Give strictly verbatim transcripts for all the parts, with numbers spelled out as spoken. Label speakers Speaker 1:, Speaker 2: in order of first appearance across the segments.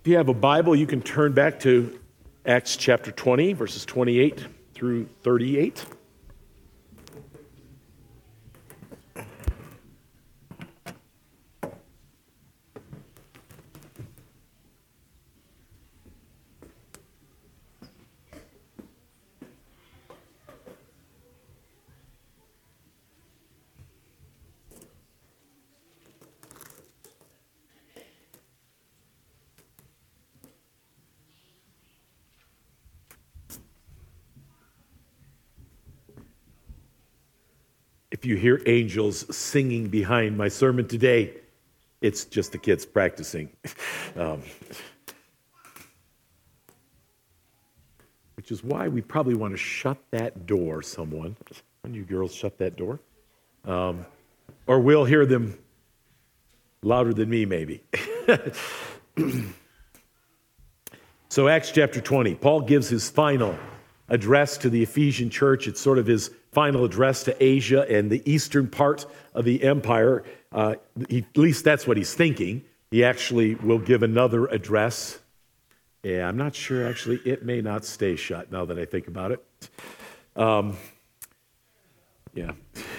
Speaker 1: If you have a Bible, you can turn back to Acts chapter twenty, verses twenty-eight through thirty-eight. If you hear angels singing behind my sermon today, it's just the kids practicing. um, which is why we probably want to shut that door, someone. Can you girls shut that door? Um, or we'll hear them louder than me, maybe. So Acts chapter twenty, Paul gives his final address to the Ephesian church. It's sort of his final address to Asia and the eastern part of the empire. Uh, he, at least that's what he's thinking. He actually will give another address. Yeah, I'm not sure, actually. It may not stay shut now that I think about it. Um, yeah.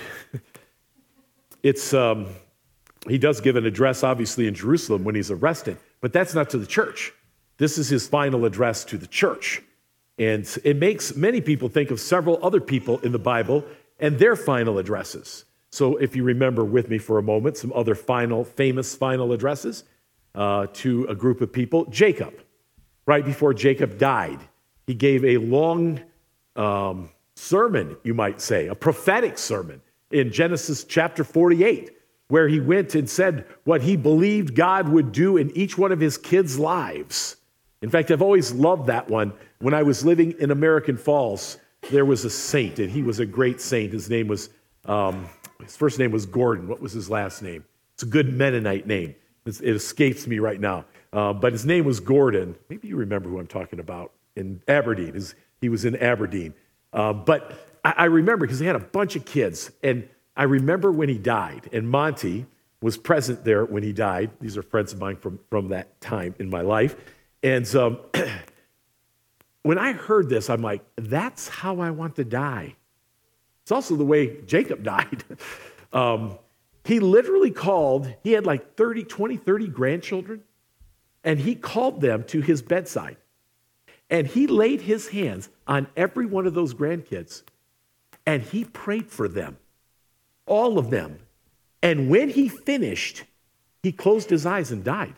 Speaker 1: it's um, he does give an address, obviously, in Jerusalem when he's arrested, but that's not to the church. This is his final address to the church. And it makes many people think of several other people in the Bible and their final addresses. So if you remember with me for a moment, some other final, famous final addresses uh, to a group of people. Jacob, right before Jacob died, he gave a long um, sermon, you might say, a prophetic sermon in Genesis chapter forty-eight, where he went and said what he believed God would do in each one of his kids' lives. In fact, I've always loved that one. When I was living in American Falls, there was a saint, and he was a great saint. His name was, um, his first name was Gordon. What was his last name? It's a good Mennonite name. It's, it escapes me right now. Uh, but his name was Gordon. Maybe you remember who I'm talking about. In Aberdeen. His, he was in Aberdeen. Uh, but I, I remember because he had a bunch of kids. And I remember when he died. And Monty was present there when he died. These are friends of mine from, from that time in my life. And um, when I heard this, I'm like, that's how I want to die. It's also the way Jacob died. um, he literally called, he had like thirty, twenty, thirty grandchildren, and he called them to his bedside. And he laid his hands on every one of those grandkids, and he prayed for them, all of them. And when he finished, he closed his eyes and died.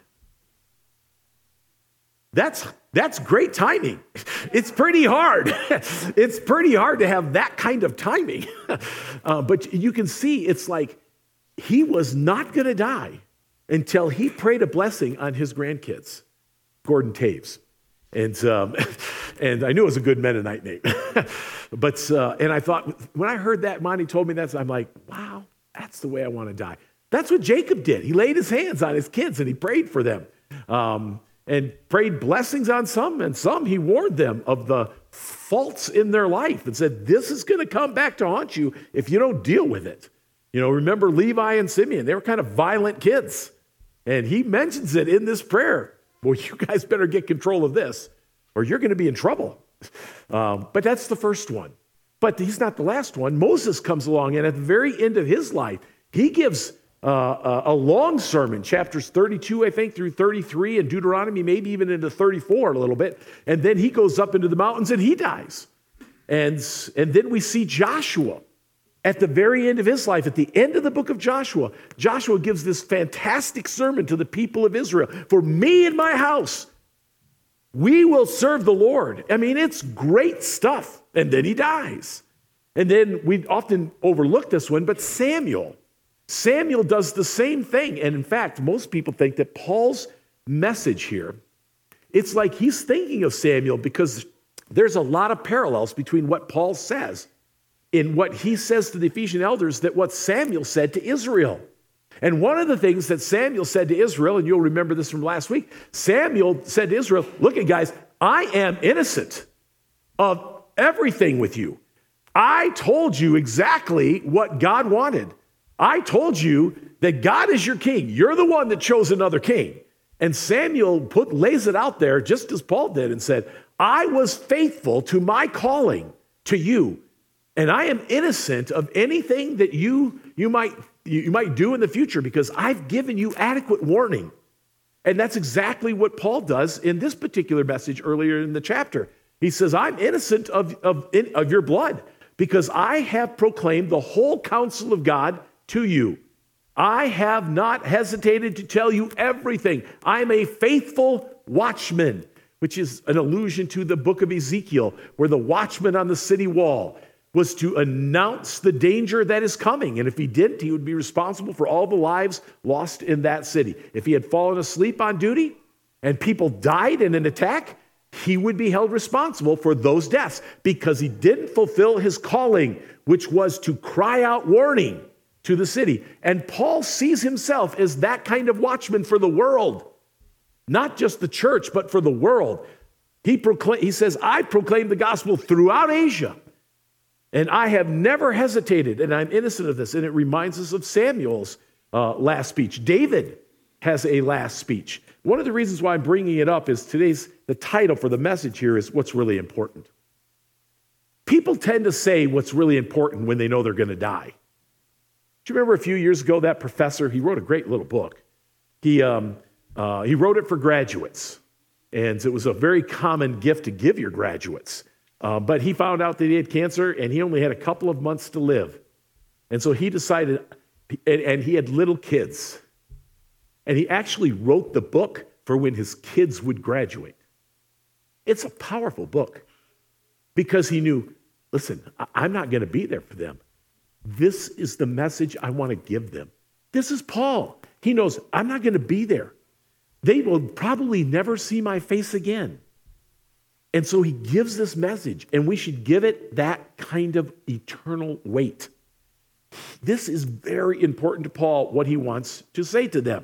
Speaker 1: That's that's great timing. It's pretty hard. It's pretty hard to have that kind of timing. Uh, but you can see it's like he was not going to die until he prayed a blessing on his grandkids, Gordon Taves. And um, and I knew it was a good Mennonite name. but uh, and I thought, when I heard that, Monty told me that, I'm like, wow, that's the way I want to die. That's what Jacob did. He laid his hands on his kids and he prayed for them. Um And prayed blessings on some, and some he warned them of the faults in their life and said, this is going to come back to haunt you if you don't deal with it. You know, remember Levi and Simeon, they were kind of violent kids. And he mentions it in this prayer. Well, you guys better get control of this or you're going to be in trouble. Um, but that's the first one. But he's not the last one. Moses comes along, and at the very end of his life, he gives Uh, a long sermon, chapters thirty-two, I think, through thirty-three, and Deuteronomy, maybe even into thirty-four a little bit. And then he goes up into the mountains and he dies. And, and then we see Joshua at the very end of his life, at the end of the book of Joshua. Joshua gives this fantastic sermon to the people of Israel. For me and my house, we will serve the Lord. I mean, it's great stuff. And then he dies. And then we often overlook this one, but Samuel. Samuel does the same thing. And in fact, most people think that Paul's message here, it's like he's thinking of Samuel because there's a lot of parallels between what Paul says in what he says to the Ephesian elders that what Samuel said to Israel. And one of the things that Samuel said to Israel, and you'll remember this from last week, Samuel said to Israel, look at guys, I am innocent of everything with you. I told you exactly what God wanted. I told you that God is your king. You're the one that chose another king. And Samuel put, lays it out there just as Paul did and said, I was faithful to my calling to you, and I am innocent of anything that you, you, might, you might do in the future because I've given you adequate warning. And that's exactly what Paul does in this particular message earlier in the chapter. He says, I'm innocent of, of, of your blood because I have proclaimed the whole counsel of God to you. I have not hesitated to tell you everything. I'm a faithful watchman, which is an allusion to the book of Ezekiel, where the watchman on the city wall was to announce the danger that is coming. And if he didn't, he would be responsible for all the lives lost in that city. If he had fallen asleep on duty and people died in an attack, he would be held responsible for those deaths because he didn't fulfill his calling, which was to cry out warning to the city. And Paul sees himself as that kind of watchman for the world, not just the church, but for the world. He, proclaim, he says, I proclaim the gospel throughout Asia, and I have never hesitated, and I'm innocent of this. And it reminds us of Samuel's uh, last speech. David has a last speech. One of the reasons why I'm bringing it up is today's, the title for the message here is What's Really Important. People tend to say what's really important when they know they're going to die. Do you remember a few years ago, that professor, he wrote a great little book. He, um, uh, he wrote it for graduates, and it was a very common gift to give your graduates. Uh, but he found out that he had cancer, and he only had a couple of months to live. And so he decided, and, and he had little kids, and he actually wrote the book for when his kids would graduate. It's a powerful book because he knew, listen, I- I'm not going to be there for them. This is the message I want to give them. This is Paul. He knows I'm not going to be there. They will probably never see my face again. And so he gives this message, and we should give it that kind of eternal weight. This is very important to Paul, what he wants to say to them.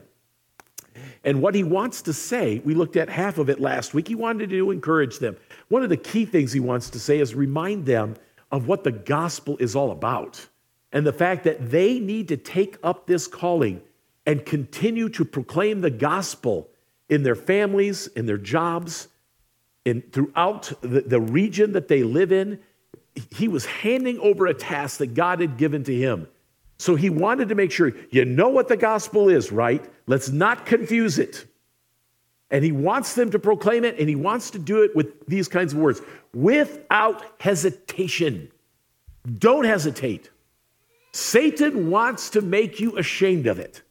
Speaker 1: And what he wants to say, we looked at half of it last week. He wanted to encourage them. One of the key things he wants to say is remind them of what the gospel is all about. And the fact that they need to take up this calling and continue to proclaim the gospel in their families, in their jobs, in throughout the, the region that they live in. He was handing over a task that God had given to him. So he wanted to make sure, you know what the gospel is, right? Let's not confuse it. And he wants them to proclaim it, and he wants to do it with these kinds of words. Without hesitation. Don't hesitate. Satan wants to make you ashamed of it.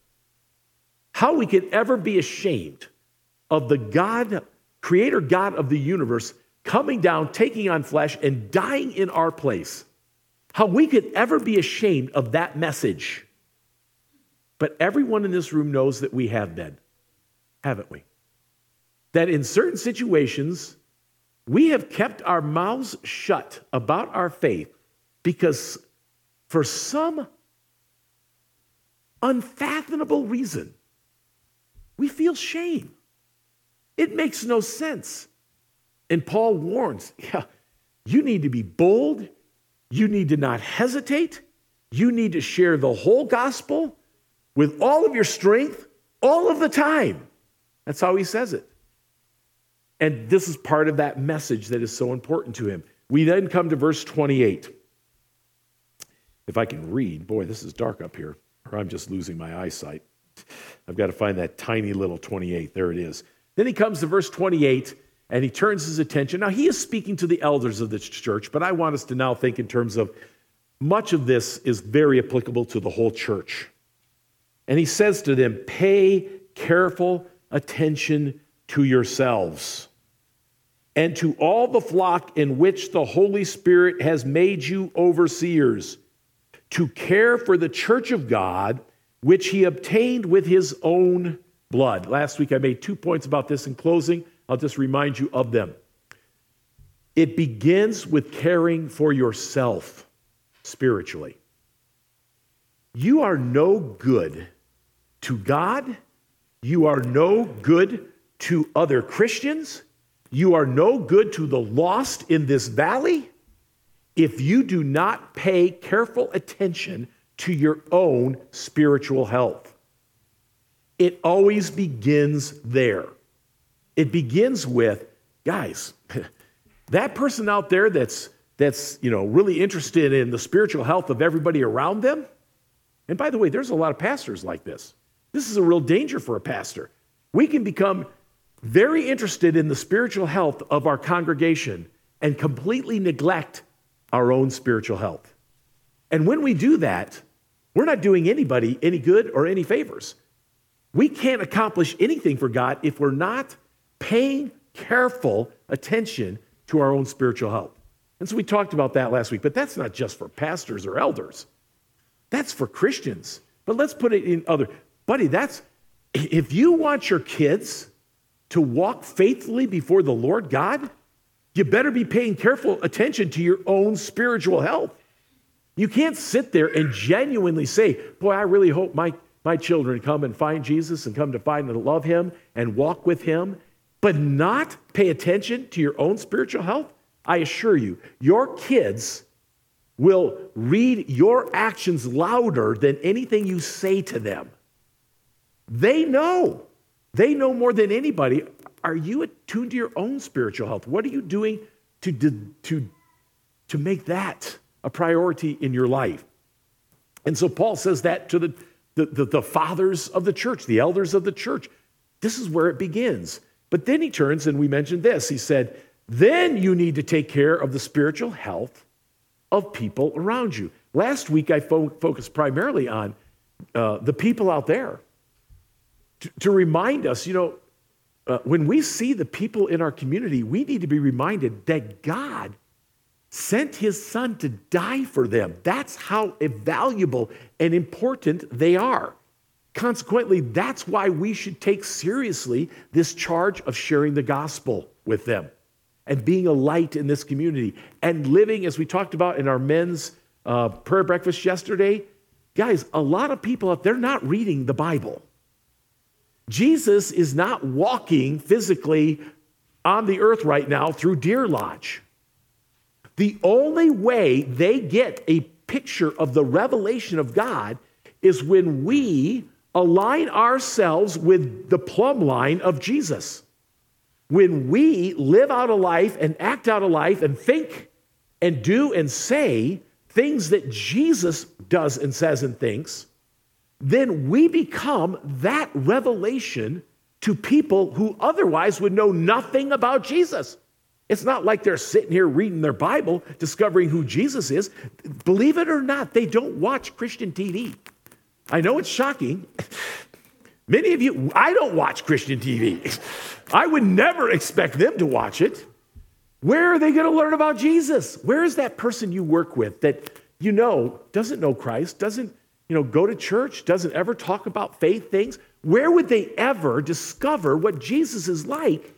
Speaker 1: How we could ever be ashamed of the God, creator God of the universe, coming down, taking on flesh, and dying in our place. How we could ever be ashamed of that message. But everyone in this room knows that we have been, haven't we? That in certain situations, we have kept our mouths shut about our faith because for some unfathomable reason, we feel shame. It makes no sense. And Paul warns, yeah, you need to be bold. You need to not hesitate. You need to share the whole gospel with all of your strength, all of the time. That's how he says it. And this is part of that message that is so important to him. We then come to verse twenty-eight. If I can read, boy, this is dark up here, or I'm just losing my eyesight. I've got to find that tiny little twenty-eight. There it is. Then he comes to verse twenty-eight, and he turns his attention. Now, he is speaking to the elders of the church, but I want us to now think in terms of much of this is very applicable to the whole church. And he says to them, pay careful attention to yourselves and to all the flock in which the Holy Spirit has made you overseers, to care for the church of God, which he obtained with his own blood. Last week I made two points about this in closing. I'll just remind you of them. It begins with caring for yourself spiritually. You are no good to God. You are no good to other Christians. You are no good to the lost in this valley if you do not pay careful attention to your own spiritual health. It always begins there. It begins with, guys, that person out there that's that's you know really interested in the spiritual health of everybody around them. And by the way, there's a lot of pastors like this. This is a real danger for a pastor. We can become very interested in the spiritual health of our congregation and completely neglect our own spiritual health. And when we do that, we're not doing anybody any good or any favors. We can't accomplish anything for God if we're not paying careful attention to our own spiritual health. And so we talked about that last week, but that's not just for pastors or elders. That's for Christians. But let's put it in other. Buddy, that's, if you want your kids to walk faithfully before the Lord God, you better be paying careful attention to your own spiritual health. You can't sit there and genuinely say, boy, I really hope my, my children come and find Jesus and come to find and love him and walk with him, but not pay attention to your own spiritual health. I assure you, your kids will read your actions louder than anything you say to them. They know. They know more than anybody. Are you attuned to your own spiritual health? What are you doing to, to, to make that a priority in your life? And so Paul says that to the, the, the, the fathers of the church, the elders of the church. This is where it begins. But then he turns, and we mentioned this. He said, then you need to take care of the spiritual health of people around you. Last week, I fo- focused primarily on uh, the people out there to, to remind us, you know, uh, when we see the people in our community, we need to be reminded that God sent his son to die for them. That's how valuable and important they are. Consequently, that's why we should take seriously this charge of sharing the gospel with them and being a light in this community and living, as we talked about in our men's uh, prayer breakfast yesterday. Guys, a lot of people out there, they're not reading the Bible. Jesus is not walking physically on the earth right now through Deer Lodge. The only way they get a picture of the revelation of God is when we align ourselves with the plumb line of Jesus. When we live out a life and act out a life and think and do and say things that Jesus does and says and thinks, then we become that revelation to people who otherwise would know nothing about Jesus. It's not like they're sitting here reading their Bible, discovering who Jesus is. Believe it or not, they don't watch Christian T V. I know it's shocking. Many of you, I don't watch Christian T V. I would never expect them to watch it. Where are they going to learn about Jesus? Where is that person you work with that you know doesn't know Christ, doesn't you know go to church, doesn't ever talk about faith things? Where would they ever discover what Jesus is like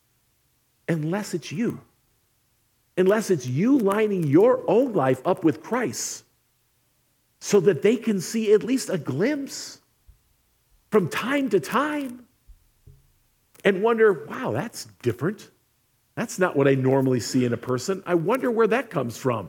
Speaker 1: unless it's you? Unless it's you lining your own life up with Christ so that they can see at least a glimpse from time to time and wonder, wow, that's different. That's not what I normally see in a person. I wonder where that comes from.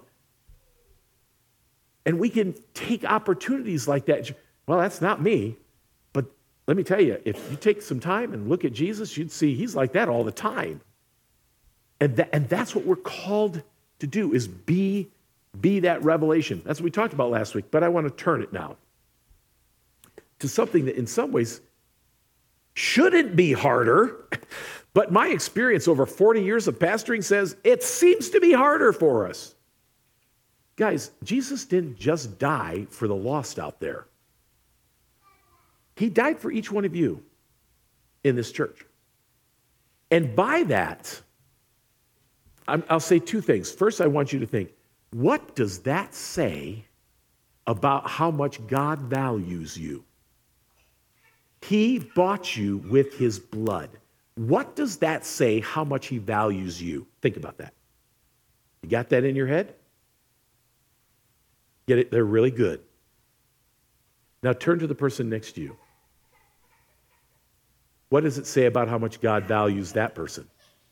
Speaker 1: And we can take opportunities like that. Well, that's not me. But let me tell you, if you take some time and look at Jesus, you'd see he's like that all the time. And, that, and that's what we're called to do, is be, be that revelation. That's what we talked about last week, but I want to turn it now to something that in some ways shouldn't be harder, but my experience over forty years of pastoring says it seems to be harder for us. Guys, Jesus didn't just die for the lost out there. He died for each one of you in this church. And by that, I'll say two things. First, I want you to think, what does that say about how much God values you? He bought you with his blood. What does that say how much he values you? Think about that. You got that in your head? Get it? They're really good. Now turn to the person next to you. What does it say about how much God values that person?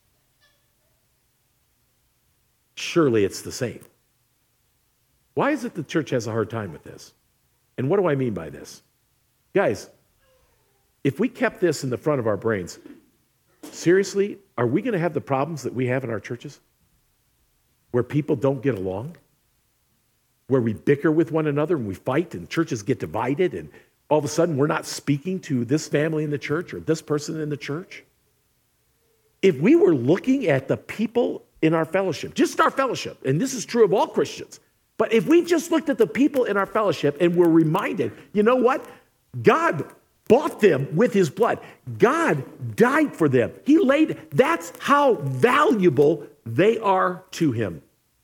Speaker 1: Surely it's the same. Why is it the church has a hard time with this? And what do I mean by this? Guys, if we kept this in the front of our brains, seriously, are we going to have the problems that we have in our churches? Where people don't get along? Where we bicker with one another and we fight and churches get divided and all of a sudden we're not speaking to this family in the church or this person in the church? If we were looking at the people in our fellowship, just our fellowship, and this is true of all Christians, but if we just looked at the people in our fellowship and were reminded, you know what? God bought them with his blood. God died for them. He laid, that's how valuable they are to him.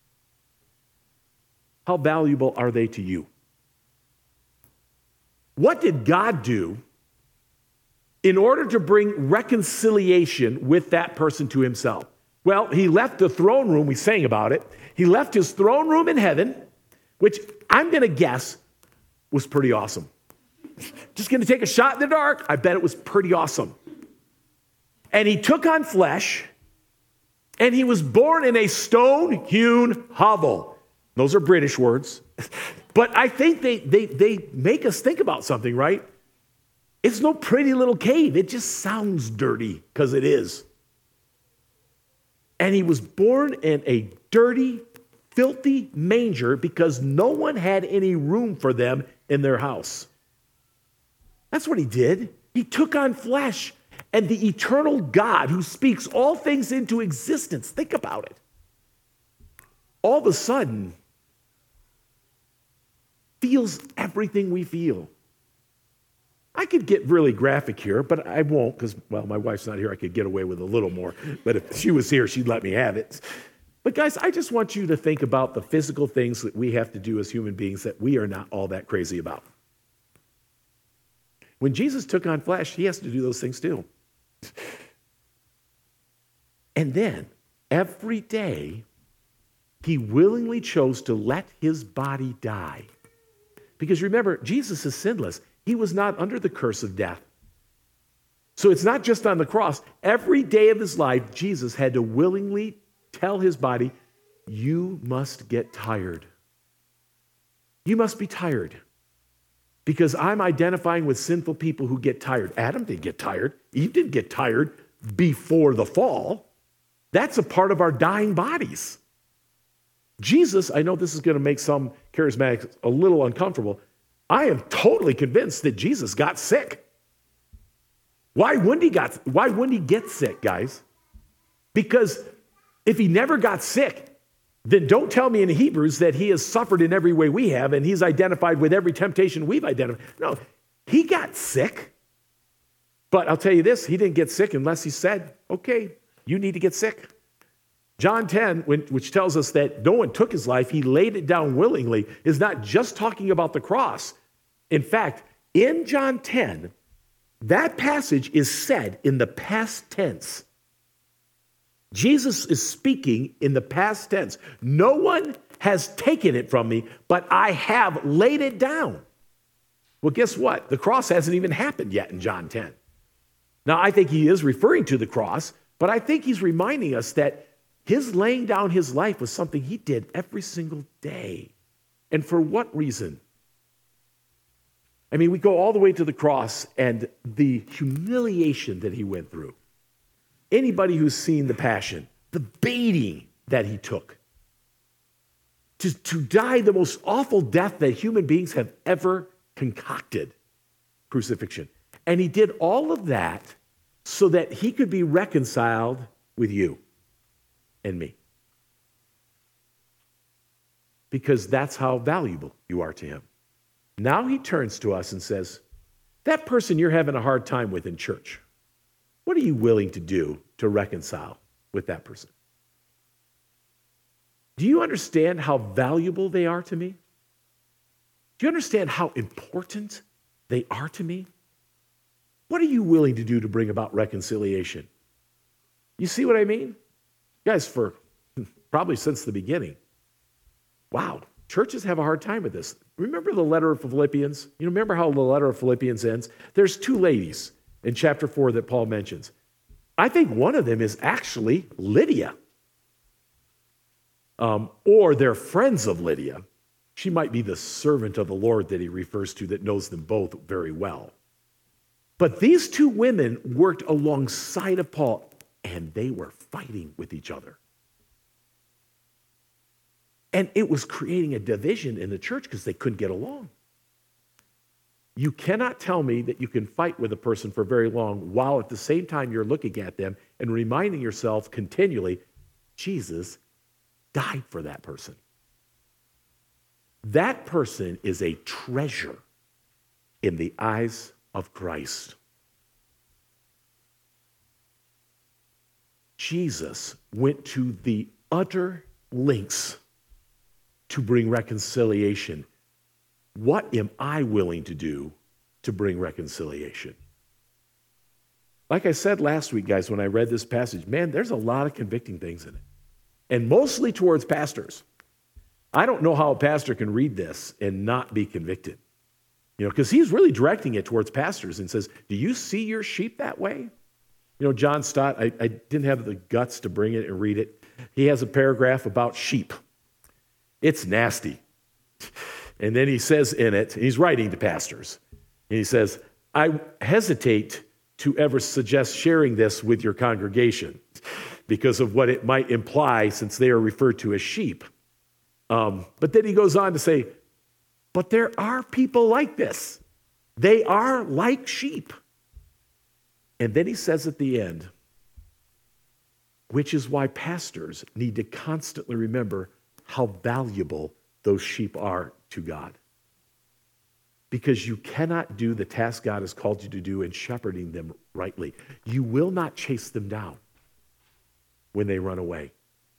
Speaker 1: How valuable are they to you? What did God do in order to bring reconciliation with that person to himself? Well, he left the throne room. We sang about it. He left his throne room in heaven, which I'm going to guess was pretty awesome. Just going to take a shot in the dark. I bet it was pretty awesome. And he took on flesh, and he was born in a stone-hewn hovel. Those are British words. But I think they, they, they make us think about something, right? It's no pretty little cave. It just sounds dirty because it is. And he was born in a dirty, filthy manger because no one had any room for them in their house. That's what he did. He took on flesh, and the eternal God who speaks all things into existence, think about it, all of a sudden feels everything we feel. I could get really graphic here, but I won't because, well, my wife's not here. I could get away with a little more. But if she was here, she'd let me have it. But guys, I just want you to think about the physical things that we have to do as human beings that we are not all that crazy about. When Jesus took on flesh, he has to do those things too. And then, every day, he willingly chose to let his body die. Because remember, Jesus is sinless. He was not under the curse of death. So it's not just on the cross. Every day of his life, Jesus had to willingly tell his body, you must get tired. You must be tired. Because I'm identifying with sinful people who get tired. Adam didn't get tired. Eve didn't get tired before the fall. That's a part of our dying bodies. Jesus, I know this is going to make some charismatics a little uncomfortable. I am totally convinced that Jesus got sick. Why wouldn't he got, why wouldn't he get sick, guys? Because if he never got sick, then don't tell me in Hebrews that he has suffered in every way we have and he's identified with every temptation we've identified. No, he got sick. But I'll tell you this, he didn't get sick unless he said, okay, you need to get sick. John ten, which tells us that no one took his life, he laid it down willingly, is not just talking about the cross. In fact, in John ten, that passage is said in the past tense. Jesus is speaking in the past tense. No one has taken it from me, but I have laid it down. Well, guess what? The cross hasn't even happened yet in John ten. Now, I think he is referring to the cross, but I think he's reminding us that his laying down his life was something he did every single day. And for what reason? I mean, we go all the way to the cross and the humiliation that he went through. Anybody who's seen the Passion, the beating that he took, to, to die the most awful death that human beings have ever concocted, crucifixion. And he did all of that so that he could be reconciled with you and me. Because that's how valuable you are to him. Now he turns to us and says, that person you're having a hard time with in church, what are you willing to do to reconcile with that person? Do you understand how valuable they are to me? Do you understand how important they are to me? What are you willing to do to bring about reconciliation? You see what I mean? Guys, for probably since the beginning, wow, churches have a hard time with this. Remember the letter of Philippians? You remember how the letter of Philippians ends? There's two ladies in chapter four that Paul mentions. I think one of them is actually Lydia. Um, or they're friends of Lydia. She might be the servant of the Lord that he refers to that knows them both very well. But these two women worked alongside of Paul, and they were fighting with each other. And it was creating a division in the church because they couldn't get along. You cannot tell me that you can fight with a person for very long while at the same time you're looking at them and reminding yourself continually, Jesus died for that person. That person is a treasure in the eyes of Christ. Jesus went to the utter lengths to bring reconciliation. What am I willing to do to bring reconciliation? Like I said last week, guys, when I read this passage, man, there's a lot of convicting things in it. And mostly towards pastors. I don't know how a pastor can read this and not be convicted. You know, because he's really directing it towards pastors and says, do you see your sheep that way? You know, John Stott, I, I didn't have the guts to bring it and read it. He has a paragraph about sheep. It's nasty. And then he says in it, he's writing to pastors, and he says, I hesitate to ever suggest sharing this with your congregation because of what it might imply since they are referred to as sheep. Um, but then he goes on to say, but there are people like this. They are like sheep. And then he says at the end, which is why pastors need to constantly remember how valuable those sheep are to God. Because you cannot do the task God has called you to do in shepherding them rightly. You will not chase them down when they run away,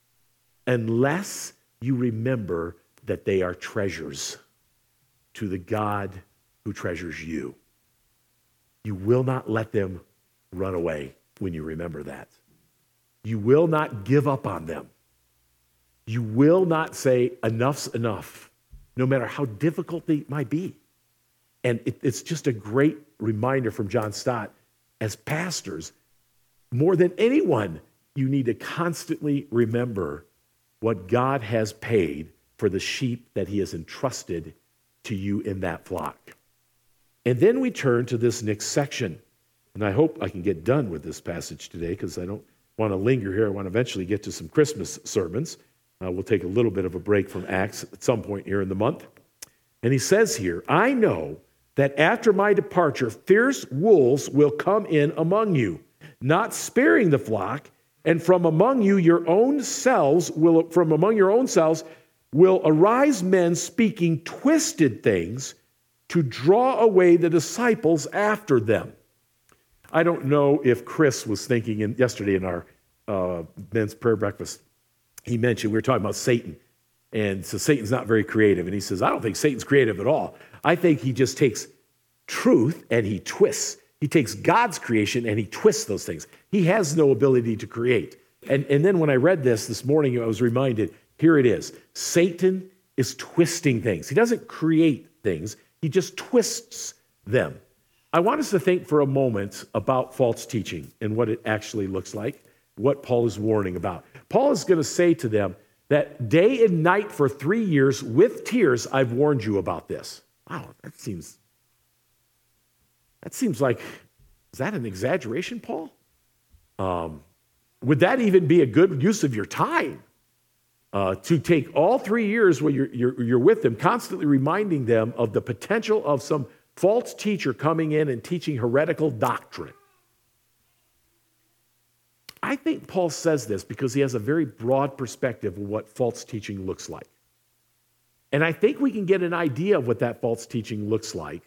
Speaker 1: unless you remember that they are treasures to the God who treasures you. You will not let them run away when you remember that. You will not give up on them. You will not say, enough's enough, no matter how difficult they might be. And it, it's just a great reminder from John Stott. As pastors, more than anyone, you need to constantly remember what God has paid for the sheep that he has entrusted to you in that flock. And then we turn to this next section. And I hope I can get done with this passage today because I don't want to linger here. I want to eventually get to some Christmas sermons. Uh, we'll take a little bit of a break from Acts at some point here in the month. And he says here, I know that after my departure, fierce wolves will come in among you, not sparing the flock, and from among you your own selves will, from among your own selves will arise men speaking twisted things to draw away the disciples after them. I don't know if Chris was thinking in, yesterday in our uh, men's prayer breakfast, he mentioned, we were talking about Satan. And so Satan's not very creative. And he says, I don't think Satan's creative at all. I think he just takes truth and he twists. He takes God's creation and he twists those things. He has no ability to create. And, and then when I read this this morning, I was reminded, here it is. Satan is twisting things. He doesn't create things. He just twists them. I want us to think for a moment about false teaching and what it actually looks like, what Paul is warning about. Paul is going to say to them that day and night for three years with tears, I've warned you about this. Wow, that seems, that seems like, is that an exaggeration, Paul? Um, would that even be a good use of your time? Uh, to take all three years where you're, you're, you're with them, constantly reminding them of the potential of some false teacher coming in and teaching heretical doctrine. I think Paul says this because he has a very broad perspective of what false teaching looks like. And I think we can get an idea of what that false teaching looks like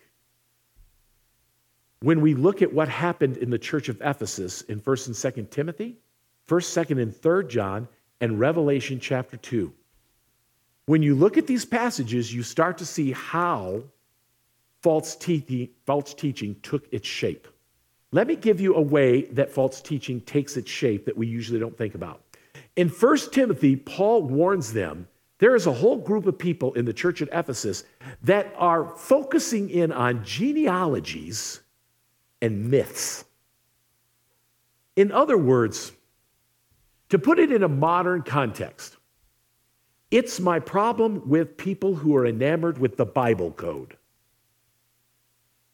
Speaker 1: when we look at what happened in the church of Ephesus in First and Second Timothy, First, Second, and Third John, and Revelation chapter two. When you look at these passages, you start to see how false, te- false teaching took its shape. Let me give you a way that false teaching takes its shape that we usually don't think about. In First Timothy, Paul warns them, there is a whole group of people in the church at Ephesus that are focusing in on genealogies and myths. In other words, to put it in a modern context, it's my problem with people who are enamored with the Bible code.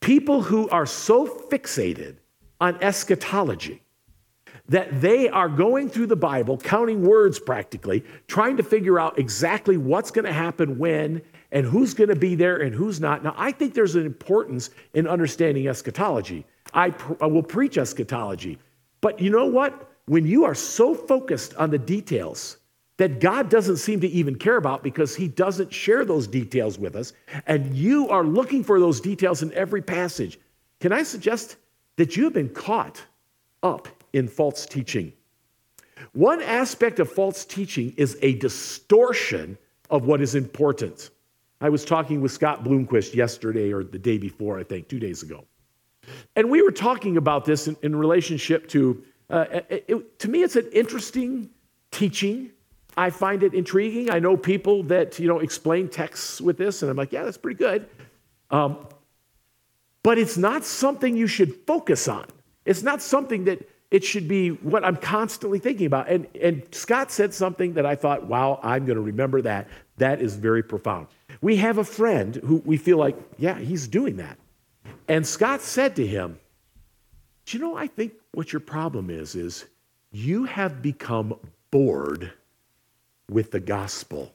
Speaker 1: People who are so fixated on eschatology that they are going through the Bible, counting words practically, trying to figure out exactly what's going to happen when and who's going to be there and who's not. Now, I think there's an importance in understanding eschatology. I, pr- I will preach eschatology. But you know what? When you are so focused on the details that God doesn't seem to even care about because he doesn't share those details with us, and you are looking for those details in every passage, can I suggest that you have been caught up in false teaching? One aspect of false teaching is a distortion of what is important. I was talking with Scott Bloomquist yesterday, or the day before, I think, two days ago. And we were talking about this in, in relationship to, uh, it, it, to me, it's an interesting teaching. I find it intriguing. I know people that, you know, explain texts with this, and I'm like, yeah, that's pretty good. Um, but it's not something you should focus on. It's not something that it should be what I'm constantly thinking about. And, and Scott said something that I thought, wow, I'm going to remember that. That is very profound. We have a friend who we feel like, yeah, he's doing that. And Scott said to him, do you know, I think what your problem is, is you have become bored with the gospel.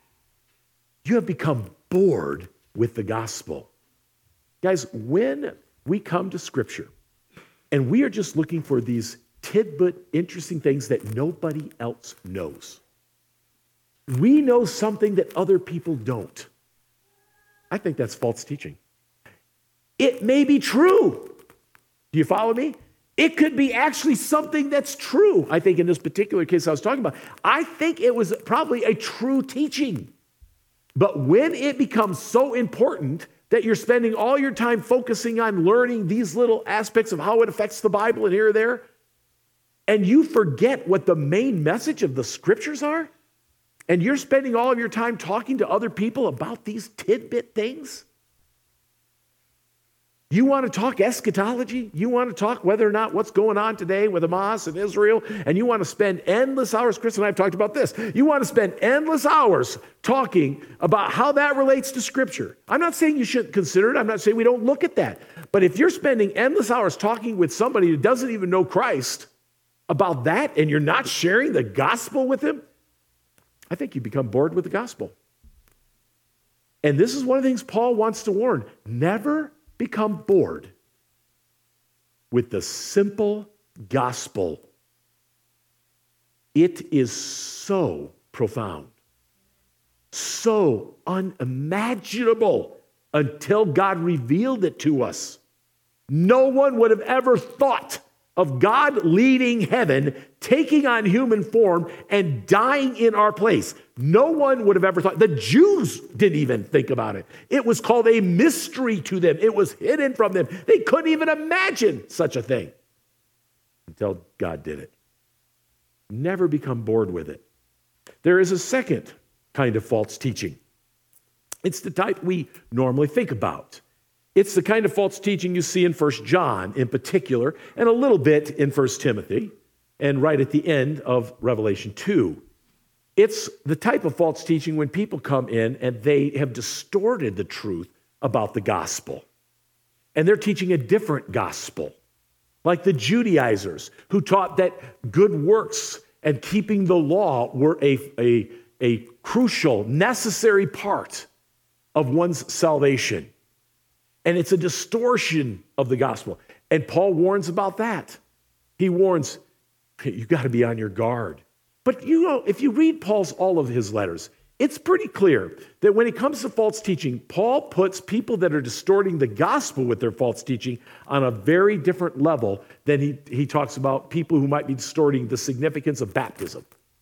Speaker 1: You have become bored with the gospel. Guys, when we come to Scripture and we are just looking for these tidbit, interesting things that nobody else knows, we know something that other people don't. I think that's false teaching. It may be true. Do you follow me? It could be actually something that's true. I think in this particular case I was talking about, I think it was probably a true teaching. But when it becomes so important that you're spending all your time focusing on learning these little aspects of how it affects the Bible and here or there, and you forget what the main message of the Scriptures are, and you're spending all of your time talking to other people about these tidbit things, you want to talk eschatology? You want to talk whether or not what's going on today with Hamas and Israel, and you want to spend endless hours, Chris and I have talked about this, you want to spend endless hours talking about how that relates to Scripture. I'm not saying you shouldn't consider it. I'm not saying we don't look at that. But if you're spending endless hours talking with somebody who doesn't even know Christ about that, and you're not sharing the gospel with him, I think you become bored with the gospel. And this is one of the things Paul wants to warn. Never become bored with the simple gospel. It is so profound, so unimaginable until God revealed it to us. No one would have ever thought of God leading heaven, taking on human form, and dying in our place. No one would have ever thought. The Jews didn't even think about it. It was called a mystery to them. It was hidden from them. They couldn't even imagine such a thing until God did it. Never become bored with it. There is a second kind of false teaching. It's the type we normally think about. It's the kind of false teaching you see in First John in particular, and a little bit in First Timothy, and right at the end of Revelation two. It's the type of false teaching when people come in and they have distorted the truth about the gospel. And they're teaching a different gospel, like the Judaizers who taught that good works and keeping the law were a, a, a crucial, necessary part of one's salvation. And it's a distortion of the gospel. And Paul warns about that. He warns, you've got to be on your guard. But you know, if you read Paul's, all of his letters, it's pretty clear that when it comes to false teaching, Paul puts people that are distorting the gospel with their false teaching on a very different level than he, he talks about people who might be distorting the significance of baptism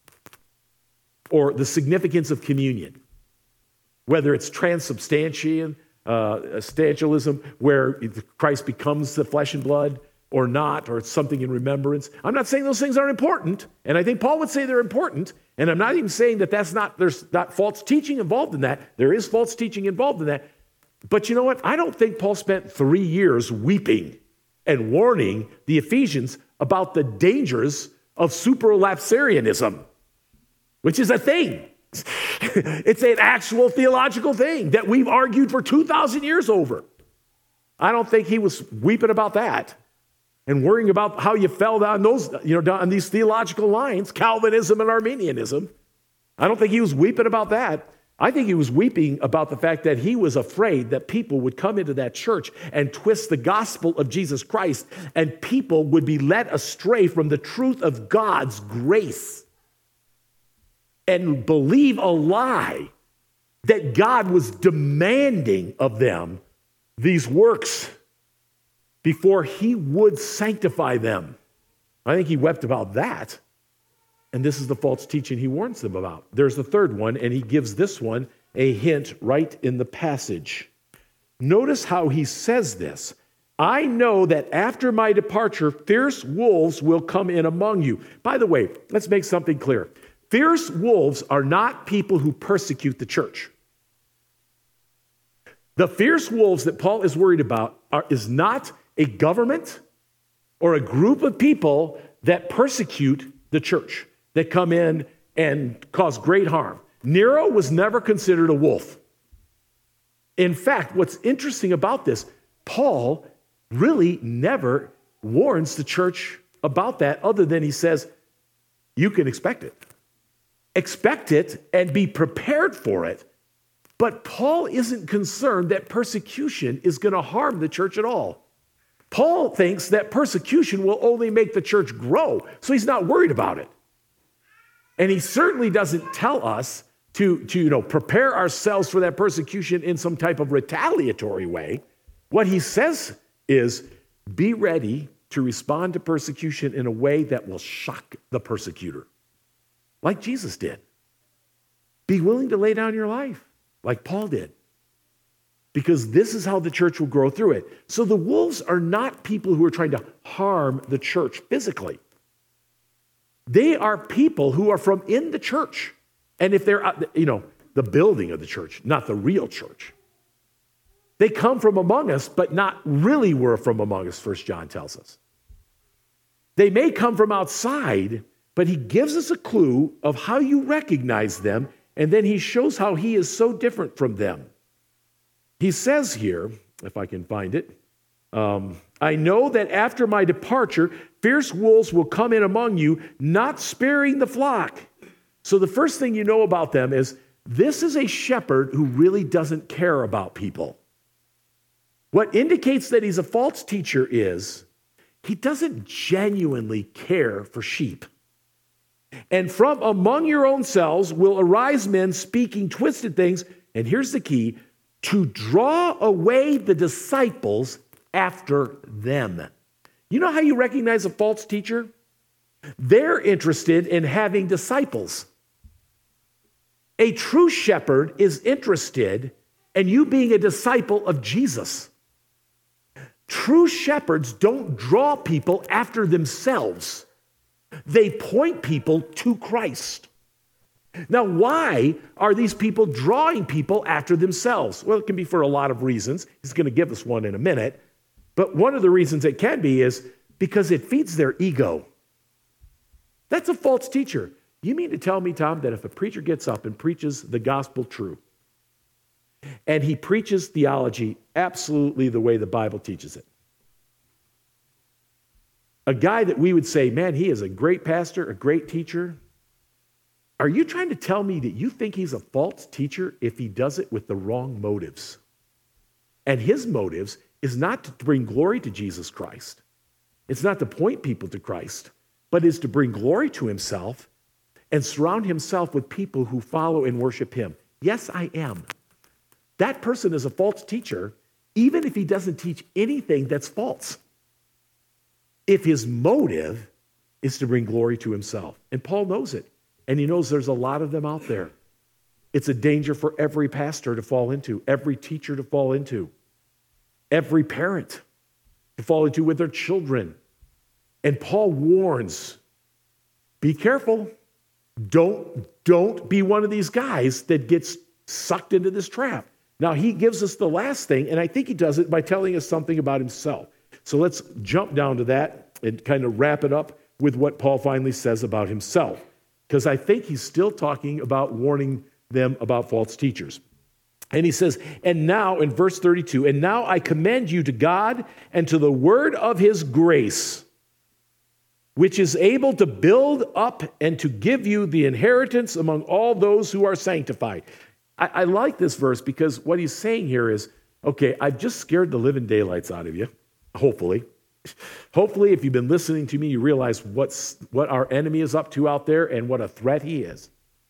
Speaker 1: or the significance of communion, whether it's transubstantiation, Uh, substantialism, where Christ becomes the flesh and blood or not, or it's something in remembrance. I'm not saying those things aren't important, and I think Paul would say they're important, and I'm not even saying that that's not, there's not false teaching involved in that. There is false teaching involved in that. But you know what? I don't think Paul spent three years weeping and warning the Ephesians about the dangers of supralapsarianism, which is a thing. It's an actual theological thing that we've argued for two thousand years over. I don't think he was weeping about that and worrying about how you fell down those, you know, down these theological lines, Calvinism and Arminianism. I don't think he was weeping about that. I think he was weeping about the fact that he was afraid that people would come into that church and twist the gospel of Jesus Christ, and people would be led astray from the truth of God's grace and believe a lie that God was demanding of them these works before he would sanctify them. I think he wept about that. And this is the false teaching he warns them about. There's the third one, and he gives this one a hint right in the passage. Notice how he says this. I know that after my departure, fierce wolves will come in among you. By the way, let's make something clear. Fierce wolves are not people who persecute the church. The fierce wolves that Paul is worried about are, is not a government or a group of people that persecute the church, that come in and cause great harm. Nero was never considered a wolf. In fact, what's interesting about this, Paul really never warns the church about that, other than he says, you can expect it. Expect it and be prepared for it. But Paul isn't concerned that persecution is going to harm the church at all. Paul thinks that persecution will only make the church grow, so he's not worried about it. And he certainly doesn't tell us to, to you know, prepare ourselves for that persecution in some type of retaliatory way. What he says is, be ready to respond to persecution in a way that will shock the persecutor, like Jesus did. Be willing to lay down your life, like Paul did, because this is how the church will grow through it. So the wolves are not people who are trying to harm the church physically. They are people who are from in the church. And if they're, you know, the building of the church, not the real church. They come from among us, but not really were from among us, First John tells us. They may come from outside, but he gives us a clue of how you recognize them, and then he shows how he is so different from them. He says here, if I can find it, um, I know that after my departure, fierce wolves will come in among you, not sparing the flock. So the first thing you know about them is this is a shepherd who really doesn't care about people. What indicates that he's a false teacher is he doesn't genuinely care for sheep. And from among your own selves will arise men speaking twisted things, and here's the key, to draw away the disciples after them. You know how you recognize a false teacher? They're interested in having disciples. A true shepherd is interested in you being a disciple of Jesus. True shepherds don't draw people after themselves. They point people to Christ. Now, why are these people drawing people after themselves? Well, it can be for a lot of reasons. He's going to give us one in a minute. But one of the reasons it can be is because it feeds their ego. That's a false teacher. You mean to tell me, Tom, that if a preacher gets up and preaches the gospel true, and he preaches theology absolutely the way the Bible teaches it, a guy that we would say, man, he is a great pastor, a great teacher, are you trying to tell me that you think he's a false teacher if he does it with the wrong motives? And his motives is not to bring glory to Jesus Christ. It's not to point people to Christ, but is to bring glory to himself and surround himself with people who follow and worship him. Yes, I am. That person is a false teacher, even if he doesn't teach anything that's false, if his motive is to bring glory to himself. And Paul knows it, and he knows there's a lot of them out there. It's a danger for every pastor to fall into, every teacher to fall into, every parent to fall into with their children. And Paul warns, be careful. Don't, don't be one of these guys that gets sucked into this trap. Now, he gives us the last thing, and I think he does it by telling us something about himself. So let's jump down to that and kind of wrap it up with what Paul finally says about himself, because I think he's still talking about warning them about false teachers. And he says, and now in verse thirty-two, and now I commend you to God and to the word of his grace, which is able to build up and to give you the inheritance among all those who are sanctified. I, I like this verse because what he's saying here is, okay, I've just scared the living daylights out of you, hopefully. Hopefully, if you've been listening to me, you realize what's, what our enemy is up to out there and what a threat he is.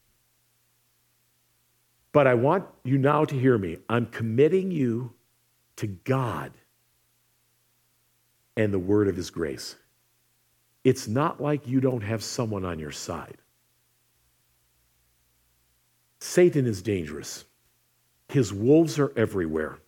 Speaker 1: But I want you now to hear me. I'm committing you to God and the word of his grace. It's not like you don't have someone on your side. Satan is dangerous. His wolves are everywhere.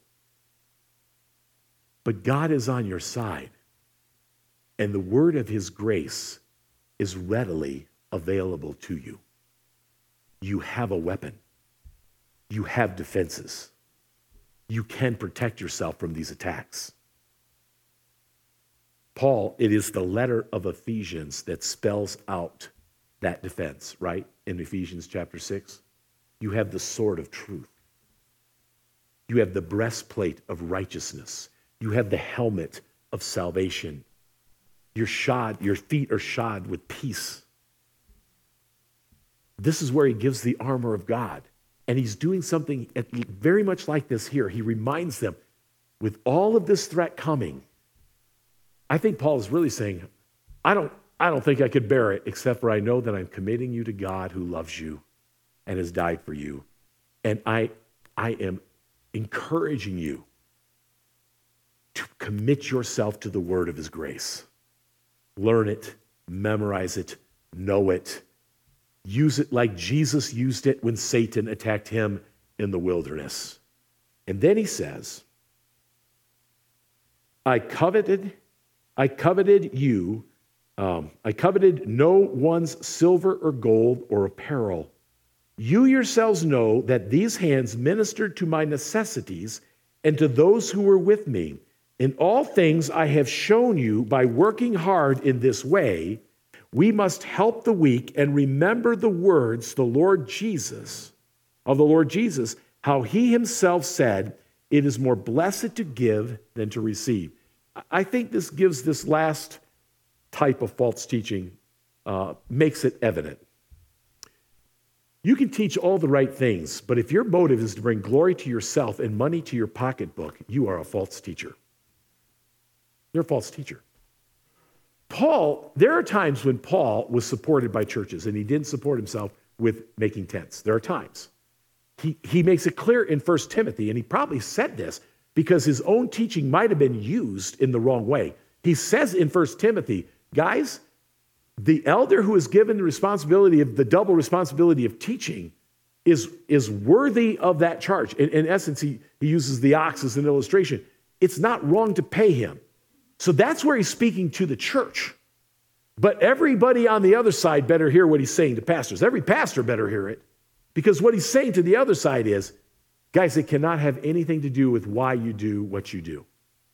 Speaker 1: But God is on your side. And the word of his grace is readily available to you. You have a weapon. You have defenses. You can protect yourself from these attacks. Paul, it is the letter of Ephesians that spells out that defense, right? In Ephesians chapter six. You have the sword of truth. You have the breastplate of righteousness. You have the helmet of salvation. Your shod, your feet are shod with peace. This is where he gives the armor of God. And he's doing something very much like this here. He reminds them, with all of this threat coming, I think Paul is really saying, I don't, I don't think I could bear it, except for I know that I'm committing you to God who loves you and has died for you. And I, I am encouraging you to commit yourself to the word of his grace. Learn it, memorize it, know it. Use it like Jesus used it when Satan attacked him in the wilderness. And then he says, I coveted, I coveted you, um, I coveted no one's silver or gold or apparel. You yourselves know that these hands ministered to my necessities and to those who were with me. In all things I have shown you by working hard in this way, we must help the weak and remember the words the Lord Jesus, of the Lord Jesus, how he himself said, it is more blessed to give than to receive. I think this gives this last type of false teaching, uh, makes it evident. You can teach all the right things, but if your motive is to bring glory to yourself and money to your pocketbook, you are a false teacher. You're a false teacher. Paul, there are times when Paul was supported by churches and he didn't support himself with making tents. There are times. He, he makes it clear in First Timothy, and he probably said this because his own teaching might have been used in the wrong way. He says in First Timothy, guys, the elder who is given the responsibility of the double responsibility of teaching is, is worthy of that charge. In, in essence, he, he uses the ox as an illustration. It's not wrong to pay him. So that's where he's speaking to the church. But everybody on the other side better hear what he's saying to pastors. Every pastor better hear it. Because what he's saying to the other side is, guys, it cannot have anything to do with why you do what you do.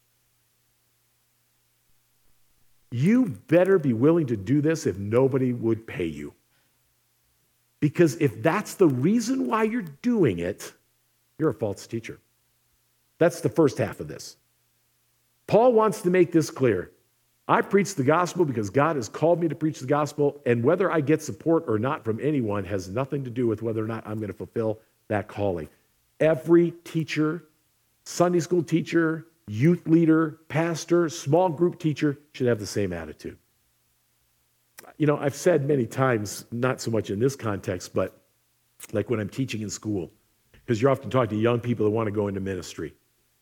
Speaker 1: You better be willing to do this if nobody would pay you. Because if that's the reason why you're doing it, you're a false teacher. That's the first half of this. Paul wants to make this clear. I preach the gospel because God has called me to preach the gospel, and whether I get support or not from anyone has nothing to do with whether or not I'm going to fulfill that calling. Every teacher, Sunday school teacher, youth leader, pastor, small group teacher should have the same attitude. You know, I've said many times, not so much in this context, but like when I'm teaching in school, because you're often talking to young people that want to go into ministry.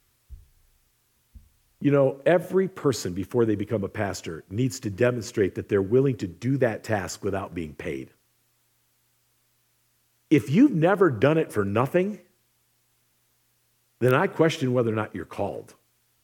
Speaker 1: You know, every person before they become a pastor needs to demonstrate that they're willing to do that task without being paid. If you've never done it for nothing, then I question whether or not you're called.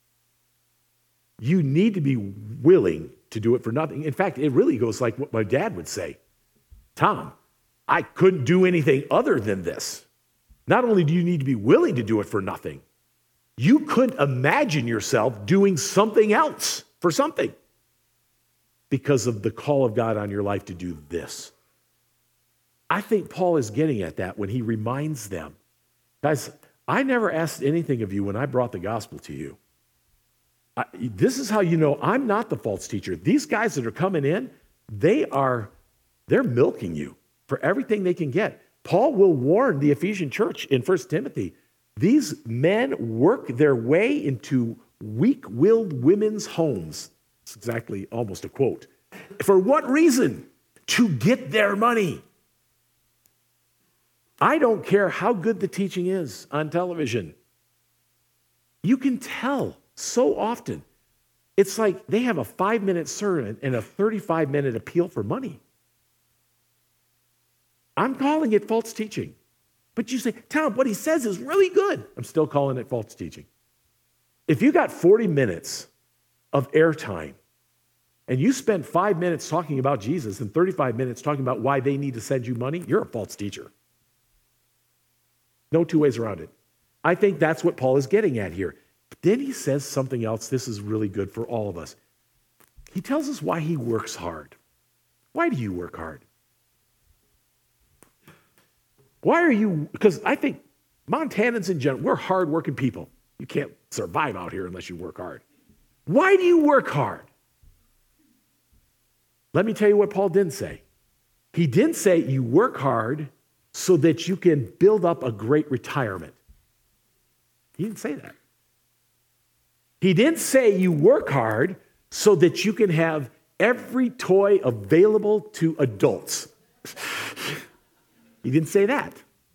Speaker 1: You need to be willing to do it for nothing. In fact, it really goes like what my dad would say. Tom, I couldn't do anything other than this. Not only do you need to be willing to do it for nothing, you couldn't imagine yourself doing something else for something because of the call of God on your life to do this. I think Paul is getting at that when he reminds them, guys, I never asked anything of you when I brought the gospel to you. I, this is how you know I'm not the false teacher. These guys that are coming in, they are, they're milking you for everything they can get. Paul will warn the Ephesian church in First Timothy, these men work their way into weak-willed women's homes. It's exactly almost a quote. For what reason? To get their money. I don't care how good the teaching is on television. You can tell so often. It's like they have a five-minute sermon and a thirty-five minute appeal for money. I'm calling it false teaching. But you say, Tom, what he says is really good. I'm still calling it false teaching. If you got forty minutes of airtime and you spend five minutes talking about Jesus and thirty-five minutes talking about why they need to send you money, you're a false teacher. No two ways around it. I think that's what Paul is getting at here. But then he says something else. This is really good for all of us. He tells us why he works hard. Why do you work hard? Why are you, because I think Montanans in general, we're hardworking people. You can't survive out here unless you work hard. Why do you work hard? Let me tell you what Paul didn't say. He didn't say you work hard so that you can build up a great retirement. He didn't say that. He didn't say you work hard so that you can have every toy available to adults. He didn't say that.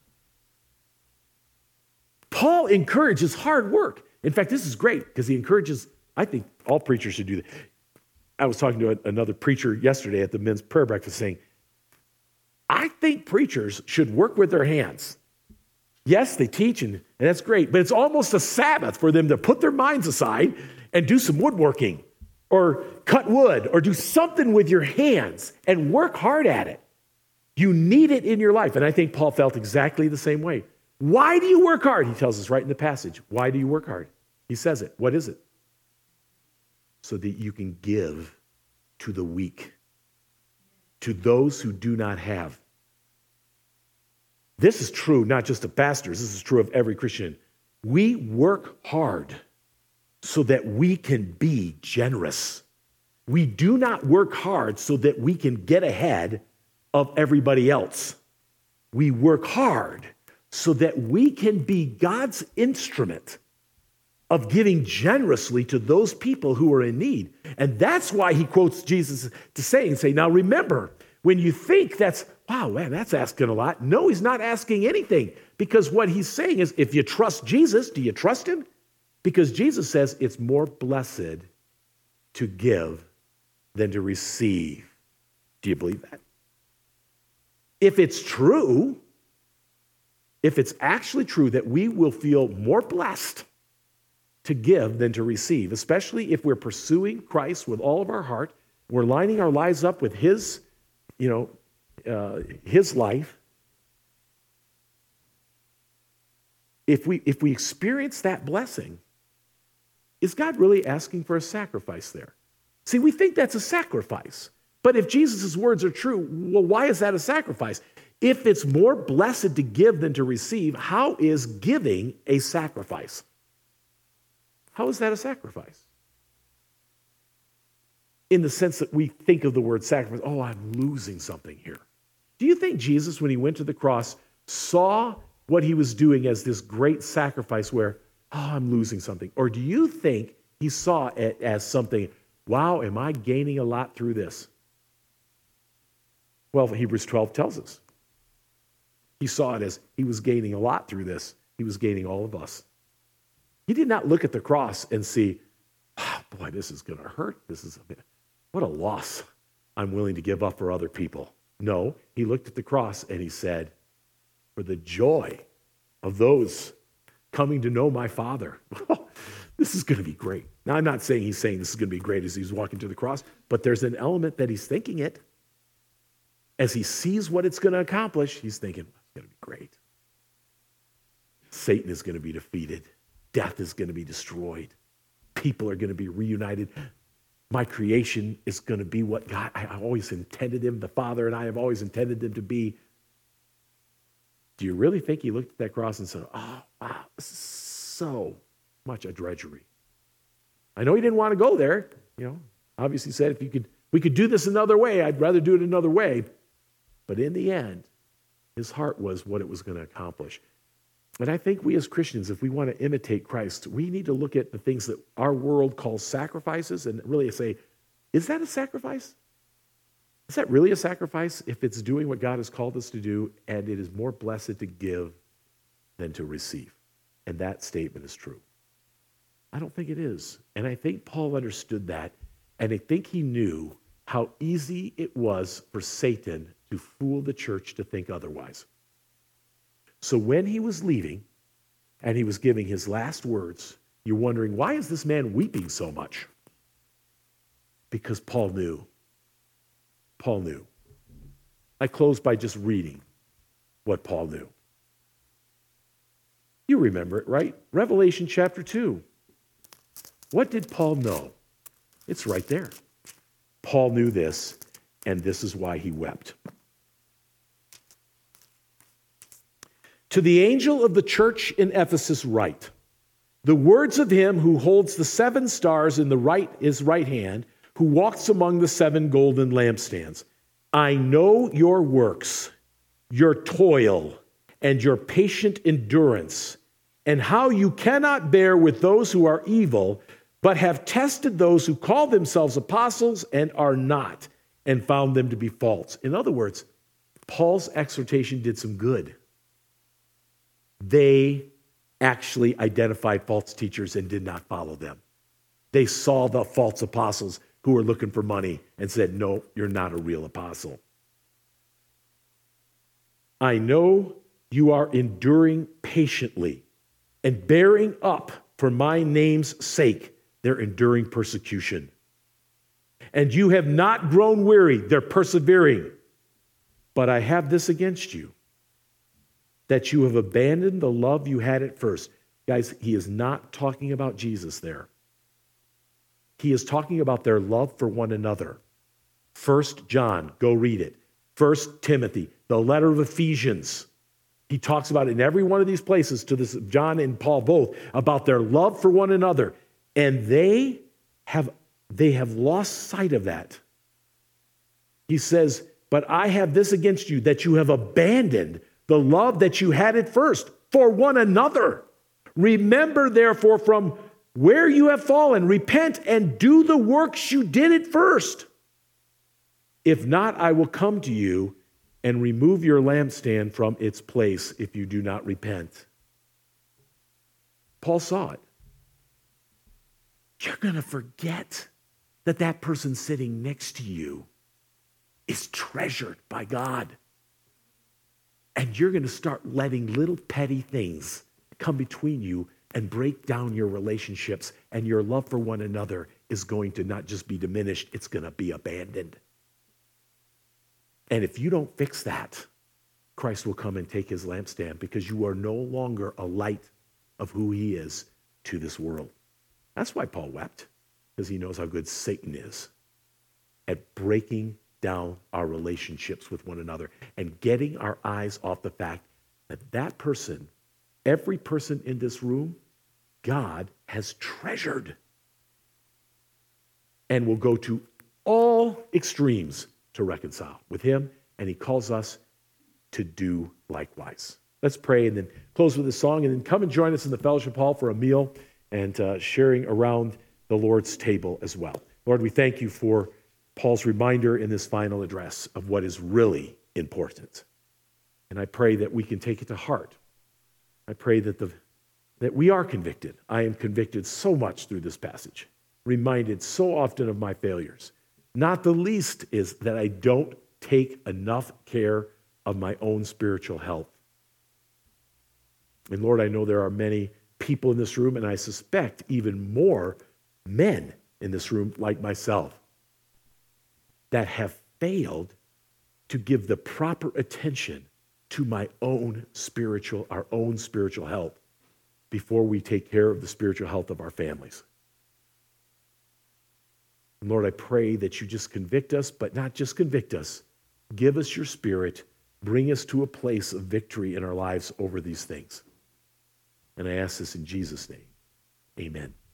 Speaker 1: Paul encourages hard work. In fact, this is great because he encourages, I think all preachers should do that. I was talking to another preacher yesterday at the men's prayer breakfast saying, I think preachers should work with their hands. Yes, they teach, and, and that's great, but it's almost a Sabbath for them to put their minds aside and do some woodworking or cut wood or do something with your hands and work hard at it. You need it in your life. And I think Paul felt exactly the same way. Why do you work hard? He tells us right in the passage. Why do you work hard? He says it. What is it? So that you can give to the weak, to those who do not have. This is true not just of pastors. This is true of every Christian. We work hard so that we can be generous. We do not work hard so that we can get ahead of everybody else. We work hard so that we can be God's instrument of giving generously to those people who are in need. And that's why he quotes Jesus to say and say, now remember, when you think that's, wow, man, that's asking a lot. No, he's not asking anything, because what he's saying is, if you trust Jesus, do you trust him? Because Jesus says it's more blessed to give than to receive. Do you believe that? If it's true, if it's actually true that we will feel more blessed to give than to receive, especially if we're pursuing Christ with all of our heart, we're lining our lives up with his, you know, uh, his life. If we if we experience that blessing, is God really asking for a sacrifice there? See, we think that's a sacrifice. But if Jesus' words are true, well, why is that a sacrifice? If it's more blessed to give than to receive, how is giving a sacrifice? How is that a sacrifice? In the sense that we think of the word sacrifice, oh, I'm losing something here. Do you think Jesus, when he went to the cross, saw what he was doing as this great sacrifice where, oh, I'm losing something? Or do you think he saw it as something, wow, am I gaining a lot through this? Well, Hebrews twelve tells us. He saw it as he was gaining a lot through this. He was gaining all of us. He did not look at the cross and see, oh, boy, this is going to hurt. This is a, what a loss I'm willing to give up for other people. No, he looked at the cross and he said, for the joy of those coming to know my Father, this is going to be great. Now, I'm not saying he's saying this is going to be great as he's walking to the cross, but there's an element that he's thinking it. As he sees what it's going to accomplish, he's thinking, it's going to be great. Satan is going to be defeated. Death is going to be destroyed. People are going to be reunited. My creation is going to be what God, I always intended him, the Father and I have always intended him to be. Do you really think he looked at that cross and said, oh, Ah, so much a drudgery. I know he didn't want to go there. You know, obviously said, if you could, we could do this another way, I'd rather do it another way. But in the end, his heart was what it was going to accomplish. And I think we as Christians, if we want to imitate Christ, we need to look at the things that our world calls sacrifices and really say, is that a sacrifice? Is that really a sacrifice if it's doing what God has called us to do, and it is more blessed to give than to receive? And that statement is true. I don't think it is. And I think Paul understood that, and I think he knew how easy it was for Satan to fool the church to think otherwise. So when he was leaving and he was giving his last words, you're wondering, why is this man weeping so much? Because Paul knew. Paul knew. I close by just reading what Paul knew. You remember it, right? Revelation chapter two. What did Paul know? It's right there. Paul knew this, and this is why he wept. To the angel of the church in Ephesus write, the words of him who holds the seven stars in the right his right hand, who walks among the seven golden lampstands. I know your works, your toil, and your patient endurance, and how you cannot bear with those who are evil, but have tested those who call themselves apostles and are not, and found them to be false. In other words, Paul's exhortation did some good. They actually identified false teachers and did not follow them. They saw the false apostles who were looking for money and said, no, you're not a real apostle. I know you are enduring patiently and bearing up for my name's sake their enduring persecution. And you have not grown weary, they're persevering. But I have this against you, that you have abandoned the love you had at first. Guys, he is not talking about Jesus there. He is talking about their love for one another. First John, go read it. First Timothy, the letter of Ephesians. He talks about it in every one of these places, to this, John and Paul both, about their love for one another. And they have, they have lost sight of that. He says, but I have this against you, that you have abandoned the love that you had at first for one another. Remember, therefore, from where you have fallen, repent and do the works you did at first. If not, I will come to you and remove your lampstand from its place if you do not repent. Paul saw it. You're going to forget that that person sitting next to you is treasured by God. And you're going to start letting little petty things come between you and break down your relationships, and your love for one another is going to not just be diminished, it's going to be abandoned. And if you don't fix that, Christ will come and take his lampstand, because you are no longer a light of who he is to this world. That's why Paul wept, because he knows how good Satan is at breaking down our relationships with one another and getting our eyes off the fact that that person, every person in this room, God has treasured and will go to all extremes to reconcile with him, and he calls us to do likewise. Let's pray and then close with a song, and then come and join us in the fellowship hall for a meal and uh, sharing around the Lord's table as well. Lord, we thank you for Paul's reminder in this final address of what is really important. And I pray that we can take it to heart. I pray that the that we are convicted. I am convicted so much through this passage, reminded so often of my failures. Not the least is that I don't take enough care of my own spiritual health. And Lord, I know there are many people in this room, and I suspect even more men in this room like myself, that have failed to give the proper attention to my own spiritual, our own spiritual health before we take care of the spiritual health of our families. And Lord, I pray that you just convict us, but not just convict us. Give us your Spirit. Bring us to a place of victory in our lives over these things. And I ask this in Jesus' name. Amen.